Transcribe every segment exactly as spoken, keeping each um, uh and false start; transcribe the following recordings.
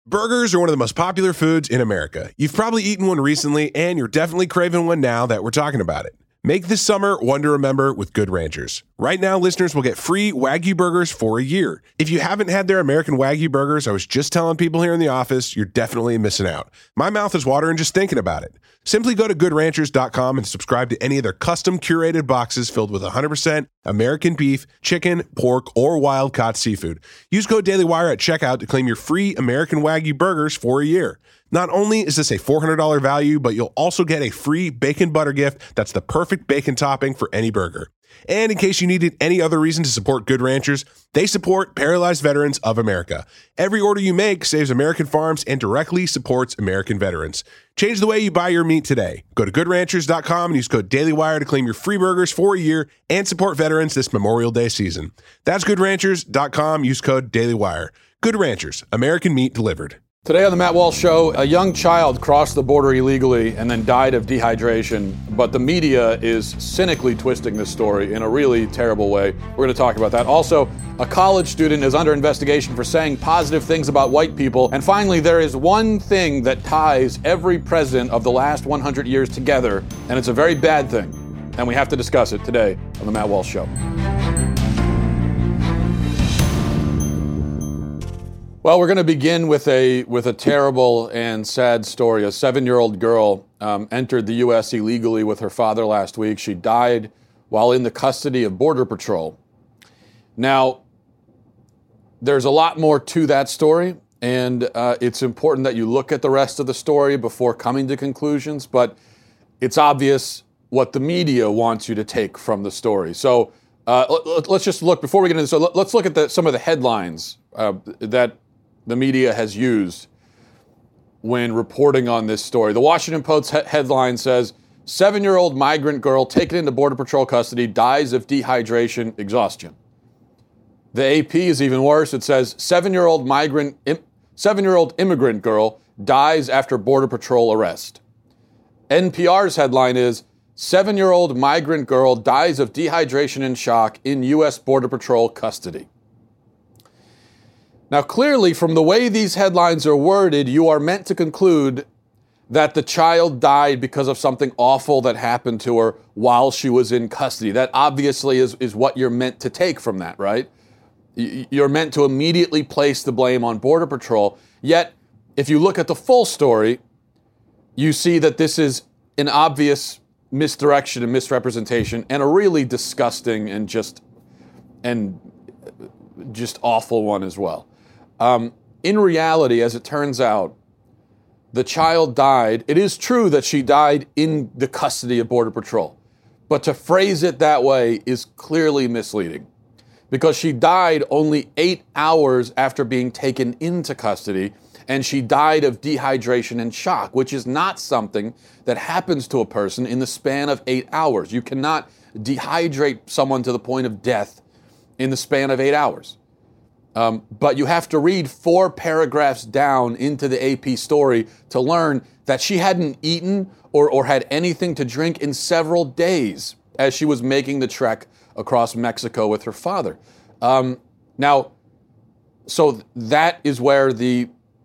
Burgers are one of the most popular foods in America. You've probably eaten one recently, and you're definitely craving one now that we're talking about it. Make this summer one to remember with Good Ranchers. Right now, listeners will get free Wagyu burgers for a year. If you haven't had their American Wagyu burgers, I was just telling people here in the office, you're definitely missing out. My mouth is watering just thinking about it. Simply go to good ranchers dot com and subscribe to any of their custom curated boxes filled with one hundred percent American beef, chicken, pork, or wild-caught seafood. Use code DailyWire at checkout to claim your free American Wagyu burgers for a year. Not only is this a four hundred dollars value, but you'll also get a free bacon butter gift that's the perfect bacon topping for any burger. And in case you needed any other reason to support Good Ranchers, they support Paralyzed Veterans of America. Every order you make saves American farms and directly supports American veterans. Change the way you buy your meat today. Go to good ranchers dot com and use code DailyWire to claim your free burgers for a year and support veterans this Memorial Day season. That's good ranchers dot com. Use code DailyWire. Good Ranchers, American meat delivered. Today on the Matt Walsh Show, a young child crossed the border illegally and then died of dehydration, but the media is cynically twisting this story in a really terrible way. We're going to talk about that. Also, a college student is under investigation for saying positive things about white people. And finally, there is one thing that ties every president of the last one hundred years together, and it's a very bad thing. And we have to discuss it today on the Matt Walsh Show. Well, we're going to begin with a with a terrible and sad story. A seven-year-old girl um, entered the U S illegally with her father last week. She died while in the custody of Border Patrol. Now, there's a lot more to that story, and uh, it's important that you look at the rest of the story before coming to conclusions, but it's obvious what the media wants you to take from the story. So uh, let, let's just look, before we get into this, so let's look at the, some of the headlines uh, that the media has used when reporting on this story. The Washington Post he- headline says, seven-year-old migrant girl taken into Border Patrol custody dies of dehydration, exhaustion. The A P is even worse. It says, seven-year-old migrant, im- seven-year-old immigrant girl dies after Border Patrol arrest. N P R's headline is, seven-year-old migrant girl dies of dehydration and shock in U S Border Patrol custody. Now, clearly, from the way these headlines are worded, you are meant to conclude that the child died because of something awful that happened to her while she was in custody. That obviously is, is what you're meant to take from that, right? You're meant to immediately place the blame on Border Patrol. Yet, if you look at the full story, you see that this is an obvious misdirection and misrepresentation and a really disgusting and just and just awful one as well. Um, in reality, as it turns out, the child died. It is true that she died in the custody of Border Patrol, but to phrase it that way is clearly misleading because she died only eight hours after being taken into custody, and she died of dehydration and shock, which is not something that happens to a person in the span of eight hours. You cannot dehydrate someone to the point of death in the span of eight hours. Um, but you have to read four paragraphs down into the A P story to learn that she hadn't eaten or, or had anything to drink in several days as she was making the trek across Mexico with her father. Um, now, so that is where the,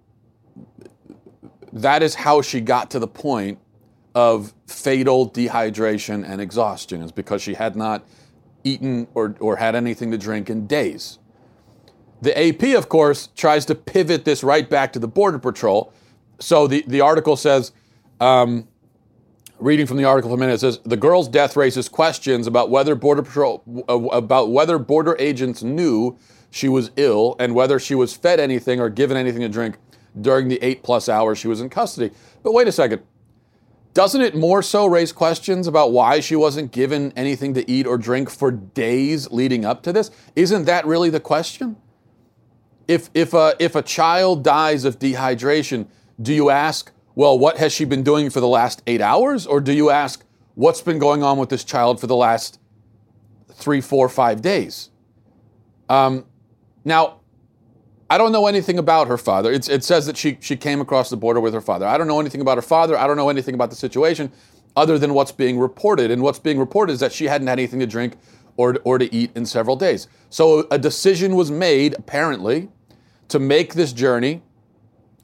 that is how she got to the point of fatal dehydration and exhaustion, is because she had not eaten or, or had anything to drink in days. The A P, of course, tries to pivot this right back to the Border Patrol. So the, the article says, um, reading from the article for a minute, it says, the girl's death raises questions about whether Border Patrol, uh, about whether border agents knew she was ill and whether she was fed anything or given anything to drink during the eight plus hours she was in custody. But wait a second. Doesn't it more so raise questions about why she wasn't given anything to eat or drink for days leading up to this? Isn't that really the question? If if a, if a child dies of dehydration, do you ask, well, what has she been doing for the last eight hours? Or do you ask, what's been going on with this child for the last three, four, five days? Um, now, I don't know anything about her father. It's, it says that she, she came across the border with her father. I don't know anything about her father. I don't know anything about the situation other than what's being reported. And what's being reported is that she hadn't had anything to drink or, or to eat in several days. So a decision was made, apparently, to make this journey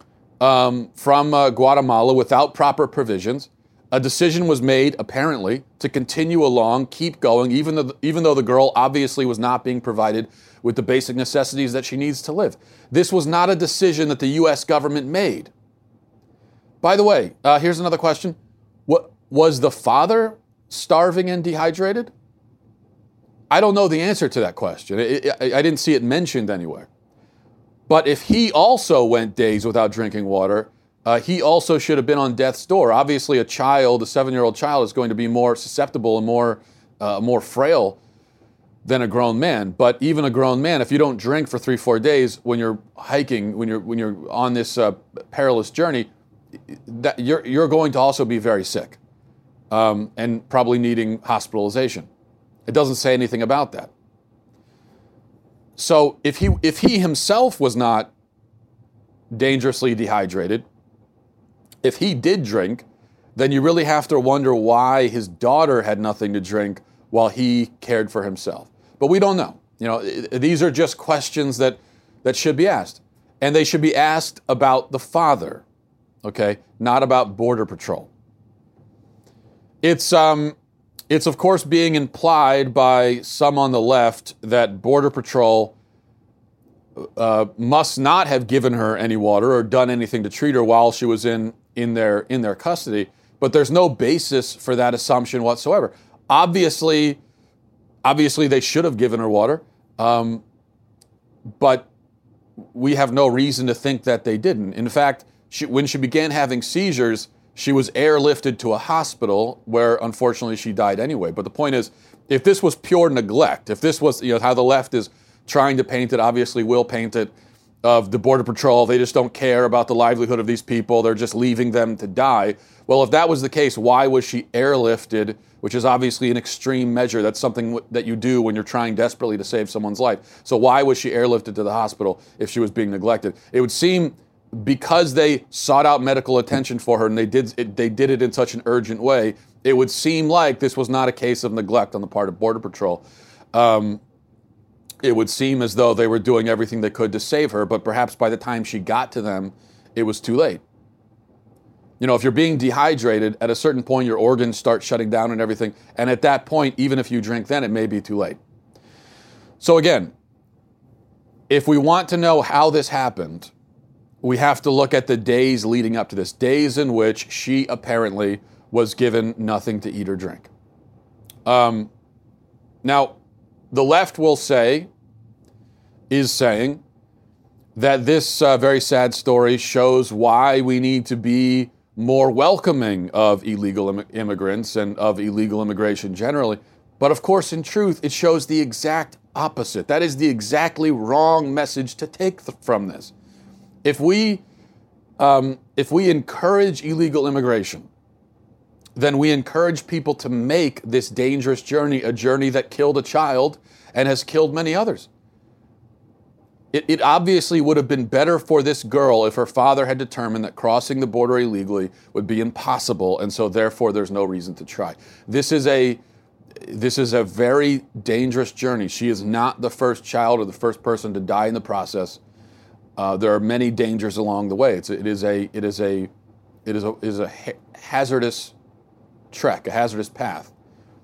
um, from uh, Guatemala without proper provisions. A decision was made, apparently, to continue along, keep going, even though, even though the girl obviously was not being provided with the basic necessities that she needs to live. This was not a decision that the U S government made. By the way, uh, here's another question. What, was the father starving and dehydrated? I don't know the answer to that question. It, it, I didn't see it mentioned anywhere. But if he also went days without drinking water, uh, he also should have been on death's door. Obviously, a child, a seven-year-old child, is going to be more susceptible and more, uh, more frail than a grown man. But even a grown man, if you don't drink for three, four days when you're hiking, when you're when you're on this uh, perilous journey, that you're you're going to also be very sick, um, and probably needing hospitalization. It doesn't say anything about that. So if he if he himself was not dangerously dehydrated, if he did drink, then you really have to wonder why his daughter had nothing to drink while he cared for himself. But we don't know. You know, these are just questions that, that should be asked. And they should be asked about the father, okay, not about Border Patrol. It's, um, it's of course being implied by some on the left that Border Patrol uh, must not have given her any water or done anything to treat her while she was in in their in their custody, but there's no basis for that assumption whatsoever. Obviously, obviously they should have given her water, um, but we have no reason to think that they didn't. In fact, she, when she began having seizures, she was airlifted to a hospital where unfortunately she died anyway. But the point is, if this was pure neglect, if this was, you know, how the left is trying to paint it, obviously will paint it, of the Border Patrol, they just don't care about the livelihood of these people, they're just leaving them to die. Well, if that was the case, why was she airlifted, which is obviously an extreme measure. That's something w- that you do when you're trying desperately to save someone's life. So why was she airlifted to the hospital if she was being neglected? It would seem because they sought out medical attention for her and they did it, they did it in such an urgent way, it would seem like this was not a case of neglect on the part of Border Patrol. Um, It would seem as though they were doing everything they could to save her, but perhaps by the time she got to them, it was too late. You know, if you're being dehydrated, at a certain point, your organs start shutting down and everything. And at that point, even if you drink then, it may be too late. So again, if we want to know how this happened, we have to look at the days leading up to this, days in which she apparently was given nothing to eat or drink. Um, now, the left will say, is saying, that this uh, very sad story shows why we need to be more welcoming of illegal Im- immigrants and of illegal immigration generally. But of course, in truth, it shows the exact opposite. That is the exactly wrong message to take th- from this. If we, um, if we encourage illegal immigration, then we encourage people to make this dangerous journey a journey that killed a child and has killed many others. It, it obviously would have been better for this girl if her father had determined that crossing the border illegally would be impossible, and so therefore there's no reason to try. This is a this is a very dangerous journey. She is not the first child or the first person to die in the process. Uh, there are many dangers along the way. It's a, it is a it is a it is a is a ha- hazardous trek, a hazardous path.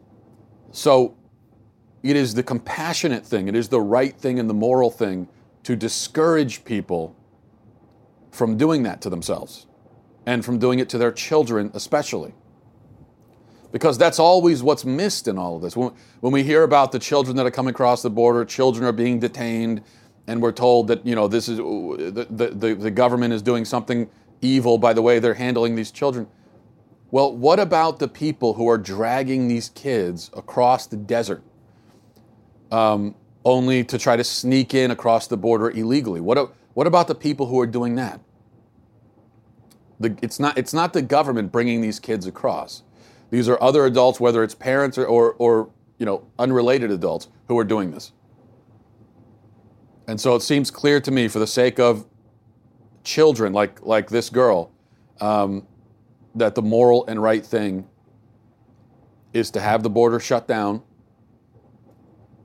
So it is the compassionate thing, it is the right thing and the moral thing to discourage people from doing that to themselves and from doing it to their children especially. Because that's always what's missed in all of this. When, when we hear about the children that are coming across the border, children are being detained, and we're told that, you know, this is the, the, the government is doing something evil by the way they're handling these children. Well, what about the people who are dragging these kids across the desert um, only to try to sneak in across the border illegally? What, what about the people who are doing that? The, it's not, it's not the government bringing these kids across. These are other adults, whether it's parents or, or, or you know, unrelated adults who are doing this. And so it seems clear to me, for the sake of children like, like this girl, um, that the moral and right thing is to have the border shut down,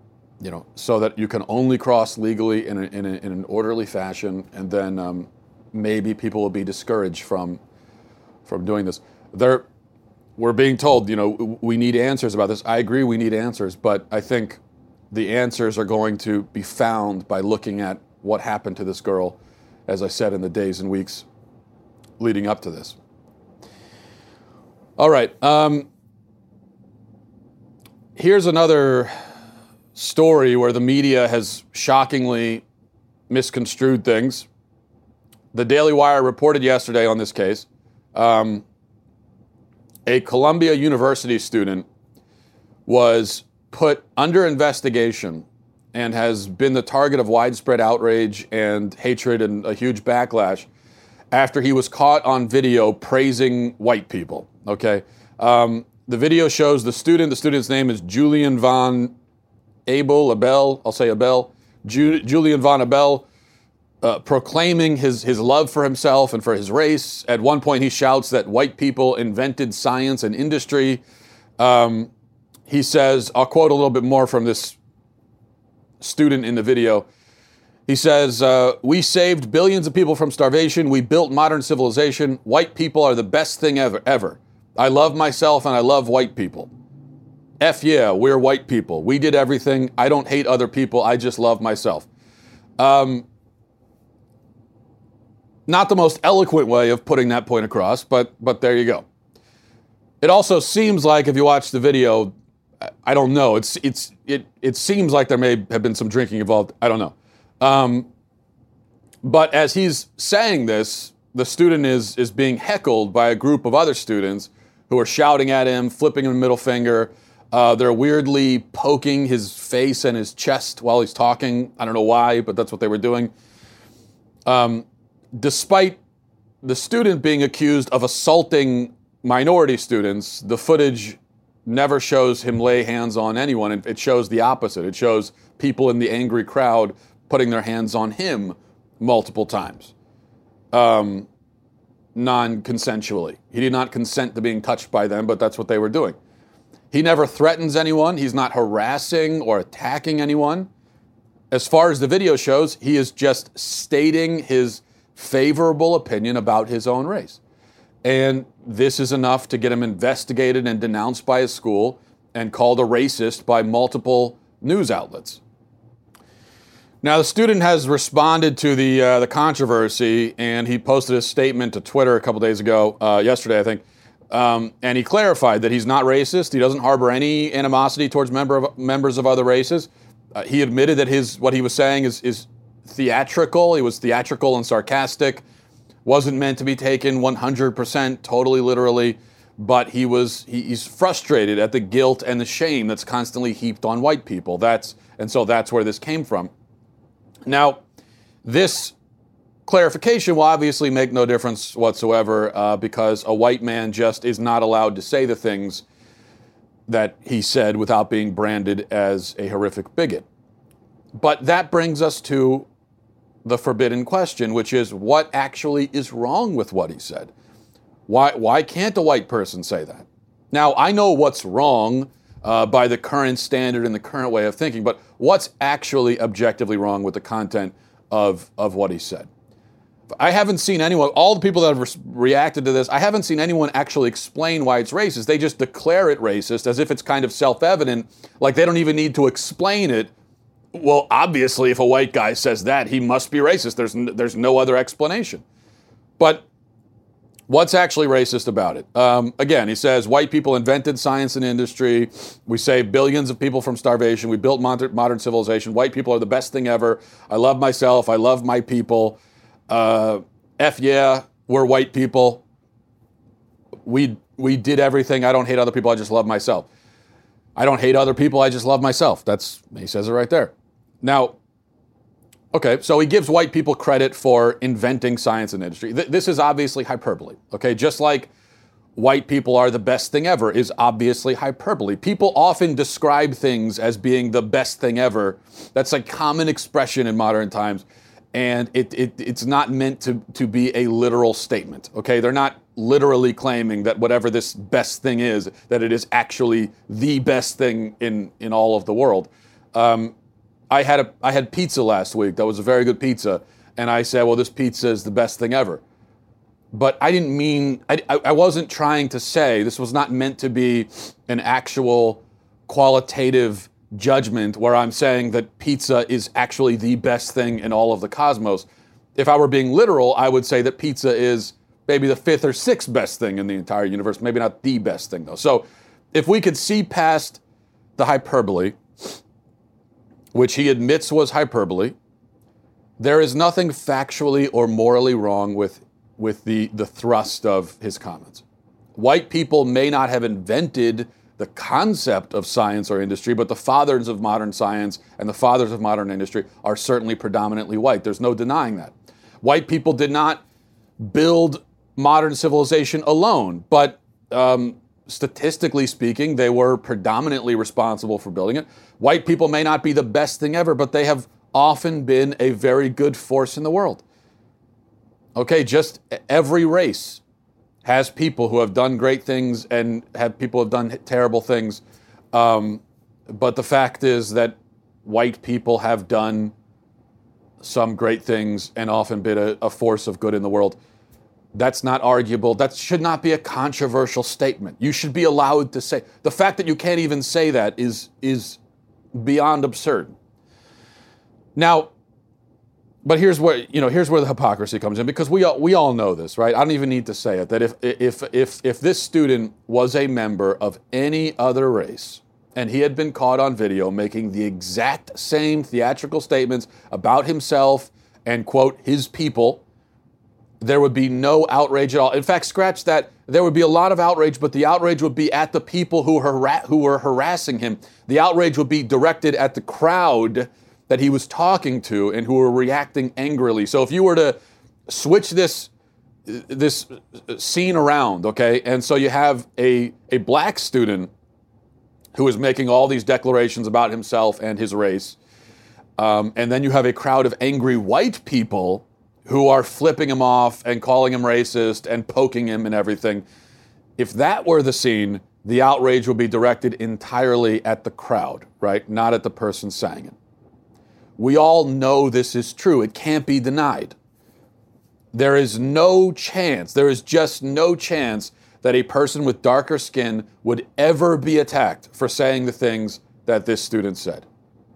you know, so that you can only cross legally in, a, in, a, in an orderly fashion, and then um, maybe people will be discouraged from from doing this. They're, we're being told, you know, we need answers about this. I agree we need answers, but I think the answers are going to be found by looking at what happened to this girl, as I said, in the days and weeks leading up to this. All right. Um, here's another story where the media has shockingly misconstrued things. The Daily Wire reported yesterday on this case. Um, a Columbia University student was put under investigation and has been the target of widespread outrage and hatred and a huge backlash after he was caught on video praising white people. Okay, um, the video shows the student. The student's name is Julian Von Abel. Abel. I'll say Abel. Ju- Julian Von Abel. Uh, proclaiming his, his love for himself and for his race. At one point, he shouts that white people invented science and industry. Um, he says, I'll quote a little bit more from this student in the video. He says, uh, we saved billions of people from starvation. We built modern civilization. White people are the best thing ever, ever. I love myself and I love white people. F yeah, we're white people. We did everything. I don't hate other people. I just love myself. Um, Not the most eloquent way of putting that point across, but but there you go. It also seems like, if you watch the video, I don't know. It's it's it it seems like there may have been some drinking involved. I don't know. Um, but as he's saying this, the student is is being heckled by a group of other students who are shouting at him, flipping him a middle finger. Uh, they're weirdly poking his face and his chest while he's talking. I don't know why, but that's what they were doing. Um, Despite the student being accused of assaulting minority students, the footage never shows him lay hands on anyone. It shows the opposite. It shows people in the angry crowd putting their hands on him multiple times, um, non-consensually. He did not consent to being touched by them, but that's what they were doing. He never threatens anyone. He's not harassing or attacking anyone. As far as the video shows, he is just stating his favorable opinion about his own race. And this is enough to get him investigated and denounced by his school and called a racist by multiple news outlets. Now, the student has responded to the uh, the controversy, and he posted a statement to Twitter a couple days ago, uh, yesterday, I think, um, and he clarified that he's not racist. He doesn't harbor any animosity towards member of, members of other races. Uh, he admitted that his what he was saying is is theatrical. He was theatrical and sarcastic, wasn't meant to be taken one hundred percent totally literally, but he was he, he's frustrated at the guilt and the shame that's constantly heaped on white people. That's and so that's where this came from. Now, this clarification will obviously make no difference whatsoever uh, because a white man just is not allowed to say the things that he said without being branded as a horrific bigot. But that brings us to the forbidden question, which is what actually is wrong with what he said? Why why can't a white person say that? Now, I know what's wrong uh, by the current standard and the current way of thinking, but what's actually objectively wrong with the content of, of what he said? I haven't seen anyone, all the people that have re- reacted to this, I haven't seen anyone actually explain why it's racist. They just declare it racist as if it's kind of self-evident, like they don't even need to explain it. Well, obviously, if a white guy says that, he must be racist. There's n- there's no other explanation. But what's actually racist about it? Um, again, he says, white people invented science and industry. We saved billions of people from starvation. We built modern, modern civilization. White people are the best thing ever. I love myself. I love my people. Uh, F yeah, we're white people. We we did everything. I don't hate other people. I just love myself. I don't hate other people. I just love myself. That's, he says it right there. Now, okay, so he gives white people credit for inventing science and industry. Th- this is obviously hyperbole, okay? Just like white people are the best thing ever is obviously hyperbole. People often describe things as being the best thing ever. That's a common expression in modern times, and it, it it's not meant to, to be a literal statement, okay? They're not literally claiming that whatever this best thing is, that it is actually the best thing in, in all of the world. Um, I had a I had pizza last week. That was a very good pizza, and I say, well, this pizza is the best thing ever. But I didn't mean, I, I wasn't trying to say, this was not meant to be an actual qualitative judgment where I'm saying that pizza is actually the best thing in all of the cosmos. If I were being literal, I would say that pizza is maybe the fifth or sixth best thing in the entire universe, maybe not the best thing though. So if we could see past the hyperbole, which he admits was hyperbole, there is nothing factually or morally wrong with, with the, the thrust of his comments. White people may not have invented the concept of science or industry, but the fathers of modern science and the fathers of modern industry are certainly predominantly white. There's no denying that. White people did not build modern civilization alone, but um, statistically speaking, they were predominantly responsible for building it. White people may not be the best thing ever, but they have often been a very good force in the world. Okay, just every race has people who have done great things and have people who have done terrible things. Um, but the fact is that white people have done some great things and often been a, a force of good in the world. That's not arguable. That should not be a controversial statement. You should be allowed to say. The fact that you can't even say that is, is beyond absurd. Now, but here's where, you know, here's where the hypocrisy comes in, because we all, we all know this, right? I don't even need to say it, that if, if, if, if this student was a member of any other race and he had been caught on video making the exact same theatrical statements about himself and, quote, his people, there would be no outrage at all. In fact, scratch that, there would be a lot of outrage, but the outrage would be at the people who, hara- who were harassing him. The outrage would be directed at the crowd that he was talking to and who were reacting angrily. So if you were to switch this this scene around, okay, and so you have a, a black student who is making all these declarations about himself and his race, um, and then you have a crowd of angry white people who are flipping him off and calling him racist and poking him and everything. If that were the scene, the outrage would be directed entirely at the crowd, right? Not at the person saying it. We all know this is true. It can't be denied. There is no chance, there is just no chance that a person with darker skin would ever be attacked for saying the things that this student said.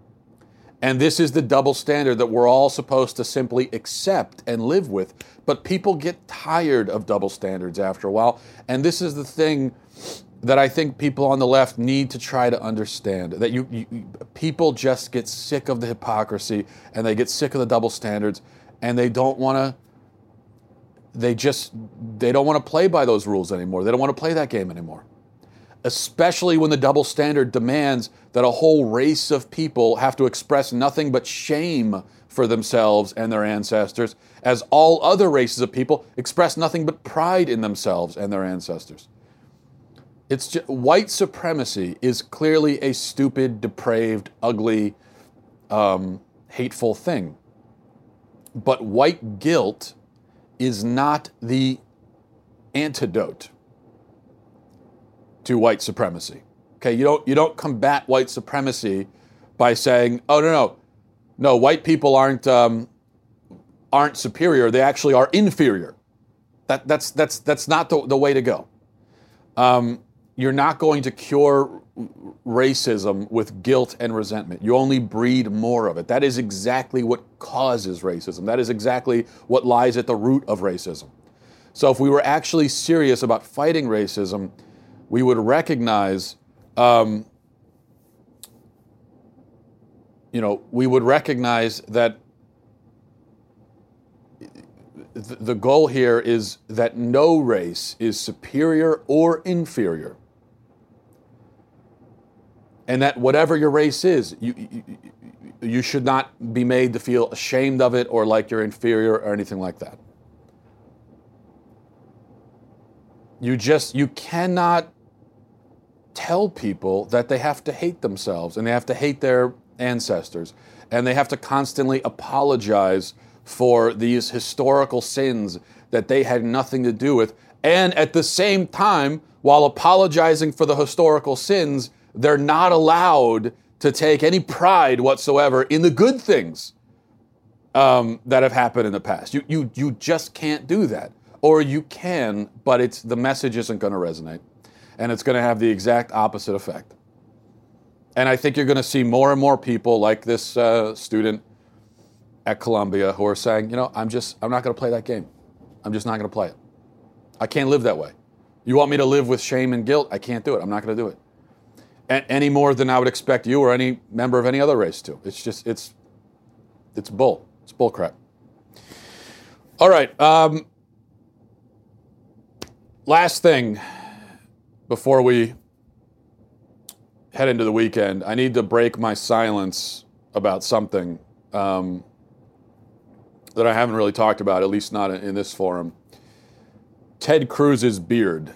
And this is the double standard that we're all supposed to simply accept and live with. But people get tired of double standards after a while. And this is the thing that I think people on the left need to try to understand, that you, you people just get sick of the hypocrisy and they get sick of the double standards, and they don't want to they just they don't want to play by those rules anymore. They don't want to play that game anymore. Especially when the double standard demands that a whole race of people have to express nothing but shame for themselves and their ancestors, as all other races of people express nothing but pride in themselves and their ancestors. It's just, white supremacy is clearly a stupid, depraved, ugly, um, hateful thing. But white guilt is not the antidote to white supremacy. Okay, you don't you don't combat white supremacy by saying, "Oh no, no, no, white people aren't um, aren't superior; they actually are inferior." That that's that's that's not the, the way to go. Um, You're not going to cure racism with guilt and resentment. You only breed more of it. That is exactly what causes racism. That is exactly what lies at the root of racism. So if we were actually serious about fighting racism, we would recognize, um, you know, we would recognize that the goal here is that no race is superior or inferior. And that whatever your race is, you, you, you should not be made to feel ashamed of it or like you're inferior or anything like that. You just, you cannot tell people that they have to hate themselves and they have to hate their ancestors and they have to constantly apologize for these historical sins that they had nothing to do with. And at the same time, while apologizing for the historical sins, they're not allowed to take any pride whatsoever in the good things um, that have happened in the past. You, you, you just can't do that. Or you can, but it's the message isn't going to resonate. And it's going to have the exact opposite effect. And I think you're going to see more and more people like this uh, student at Columbia who are saying, you know, I'm just, I'm not going to play that game. I'm just not going to play it. I can't live that way. You want me to live with shame and guilt? I can't do it. I'm not going to do it. A- any more than I would expect you or any member of any other race to. It's just, it's, it's bull. It's bull crap. All right. Um, last thing before we head into the weekend, I need to break my silence about something um, that I haven't really talked about, at least not in this forum. Ted Cruz's beard.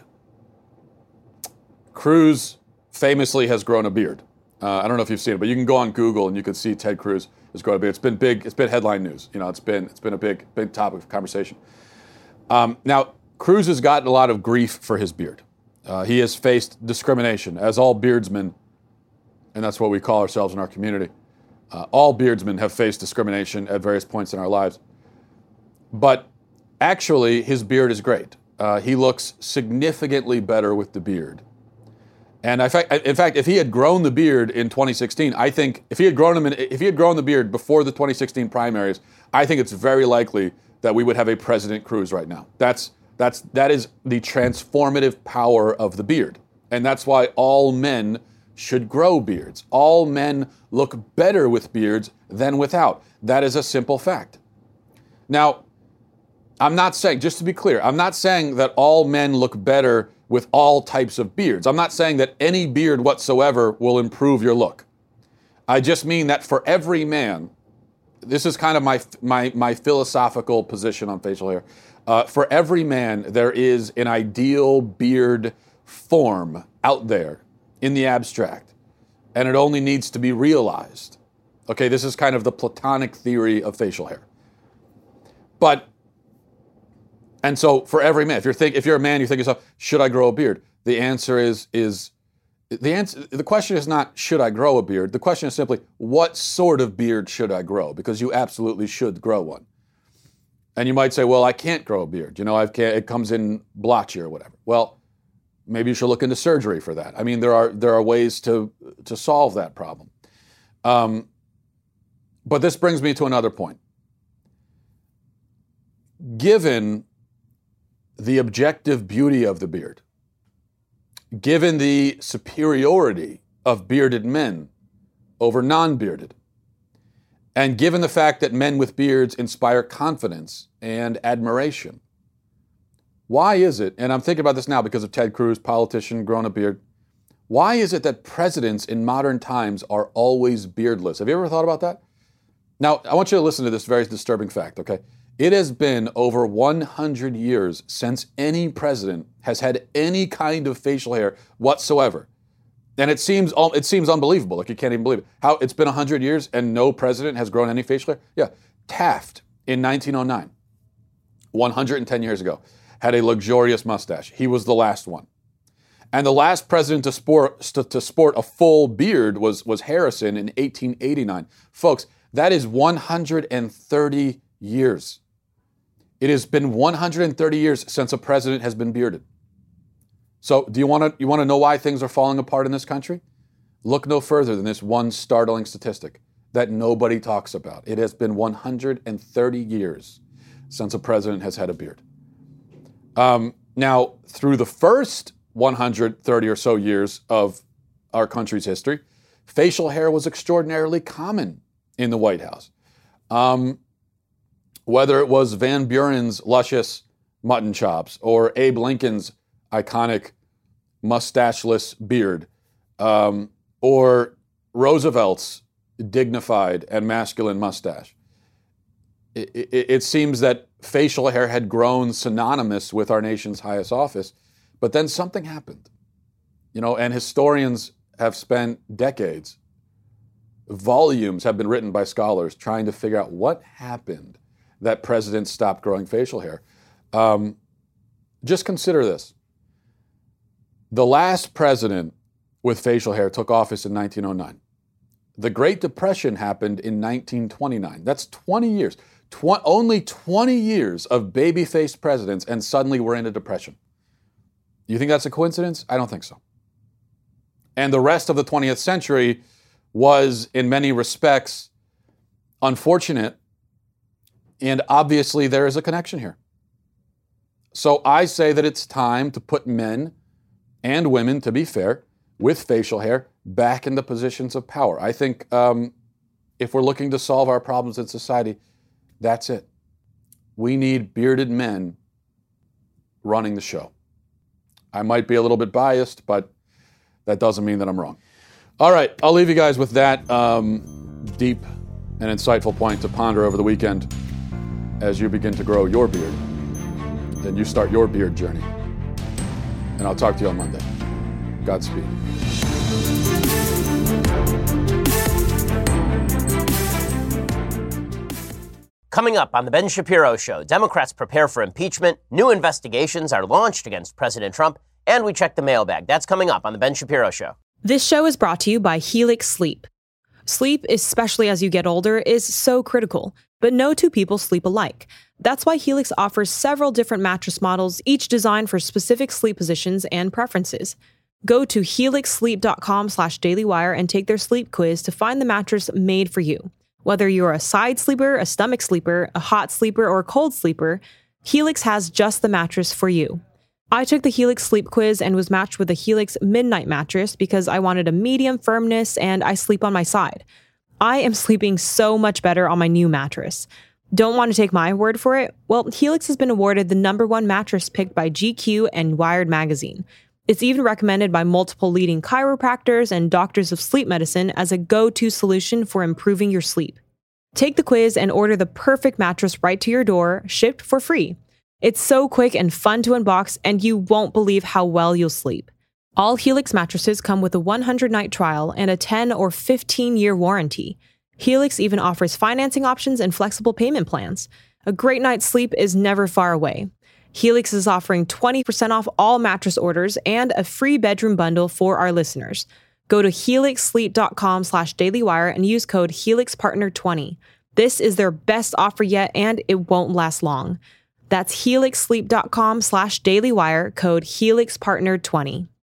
Cruz famously has grown a beard. Uh, I don't know if you've seen it, but you can go on Google and you can see Ted Cruz has grown a beard. It's been big. It's been headline news. You know, it's been it's been a big big topic of conversation. Um, now, Cruz has gotten a lot of grief for his beard. Uh, he has faced discrimination, as all beardsmen, and that's what we call ourselves in our community. Uh, all beardsmen have faced discrimination at various points in our lives. But actually, his beard is great. Uh, he looks significantly better with the beard. And in fact, in fact, if he had grown the beard in twenty sixteen, I think if he had grown him in, if he had grown the beard before the twenty sixteen primaries, I think it's very likely that we would have a President Cruz right now. That's that's that is the transformative power of the beard, and that's why all men should grow beards. All men look better with beards than without. That is a simple fact. Now, I'm not saying, just to be clear, I'm not saying that all men look better with all types of beards. I'm not saying that any beard whatsoever will improve your look. I just mean that for every man, this is kind of my my, my philosophical position on facial hair. Uh, for every man, there is an ideal beard form out there in the abstract, and it only needs to be realized. Okay, this is kind of the Platonic theory of facial hair. But And so for every man, if you're think, if you're a man, you think to yourself, should I grow a beard? The answer is, is the answer, the question is not, should I grow a beard? The question is simply, what sort of beard should I grow? Because you absolutely should grow one. And you might say, well, I can't grow a beard. You know, I can't, it comes in blotchy or whatever. Well, maybe you should look into surgery for that. I mean, there are there are ways to, to solve that problem. Um, but this brings me to another point. Given the objective beauty of the beard, given the superiority of bearded men over non-bearded, and given the fact that men with beards inspire confidence and admiration, why is it, and I'm thinking about this now because of Ted Cruz, politician, grown a beard, why is it that presidents in modern times are always beardless? Have you ever thought about that? Now, I want you to listen to this very disturbing fact, okay? It has been over one hundred years since any president has had any kind of facial hair whatsoever. And it seems it seems unbelievable. Like, you can't even believe it. How it's been one hundred years and no president has grown any facial hair? Yeah. Taft in nineteen oh nine, one hundred ten years ago, had a luxurious mustache. He was the last one. And the last president to sport, to, to sport a full beard was, was Harrison in eighteen eighty-nine. Folks, that is one hundred thirty years. It has been one hundred thirty years since a president has been bearded. So do you want to you want to know why things are falling apart in this country? Look no further than this one startling statistic that nobody talks about. It has been one hundred thirty years since a president has had a beard. Um, now, through the first one hundred thirty or so years of our country's history, facial hair was extraordinarily common in the White House. Um, whether it was Van Buren's luscious mutton chops or Abe Lincoln's iconic mustacheless beard, um, or Roosevelt's dignified and masculine mustache. It, it, it seems that facial hair had grown synonymous with our nation's highest office, but then something happened. You know, and historians have spent decades, volumes have been written by scholars trying to figure out what happened that presidents stopped growing facial hair. Um, just consider this. The last president with facial hair took office in nineteen oh nine. The Great Depression happened in nineteen twenty-nine. That's twenty years. Tw- only twenty years of baby-faced presidents, and suddenly we're in a depression. You think that's a coincidence? I don't think so. And the rest of the twentieth century was, in many respects, unfortunate. And obviously, there is a connection here. So I say that it's time to put men and women, to be fair, with facial hair, back in the positions of power. I think um, if we're looking to solve our problems in society, that's it. We need bearded men running the show. I might be a little bit biased, but that doesn't mean that I'm wrong. All right, I'll leave you guys with that um, deep and insightful point to ponder over the weekend as you begin to grow your beard and you start your beard journey. And I'll talk to you on Monday. Godspeed. Coming up on The Ben Shapiro Show, Democrats prepare for impeachment, new investigations are launched against President Trump, and we check the mailbag. That's coming up on The Ben Shapiro Show. This show is brought to you by Helix Sleep. Sleep, especially as you get older, is so critical, but no two people sleep alike. That's why Helix offers several different mattress models, each designed for specific sleep positions and preferences. Go to helix sleep dot com slash dailywire and take their sleep quiz to find the mattress made for you. Whether you're a side sleeper, a stomach sleeper, a hot sleeper, or a cold sleeper, Helix has just the mattress for you. I took the Helix sleep quiz and was matched with a Helix Midnight mattress because I wanted a medium firmness and I sleep on my side. I am sleeping so much better on my new mattress. Don't want to take my word for it? Well, Helix has been awarded the number one mattress picked by G Q and Wired magazine. It's even recommended by multiple leading chiropractors and doctors of sleep medicine as a go-to solution for improving your sleep. Take the quiz and order the perfect mattress right to your door, shipped for free. It's so quick and fun to unbox, and you won't believe how well you'll sleep. All Helix mattresses come with a one hundred night trial and a ten or fifteen year warranty. Helix even offers financing options and flexible payment plans. A great night's sleep is never far away. Helix is offering twenty percent off all mattress orders and a free bedroom bundle for our listeners. Go to helix sleep dot com slash dailywire and use code helix partner twenty. This is their best offer yet, and it won't last long. That's helix sleep dot com slash dailywire, code helix partner twenty.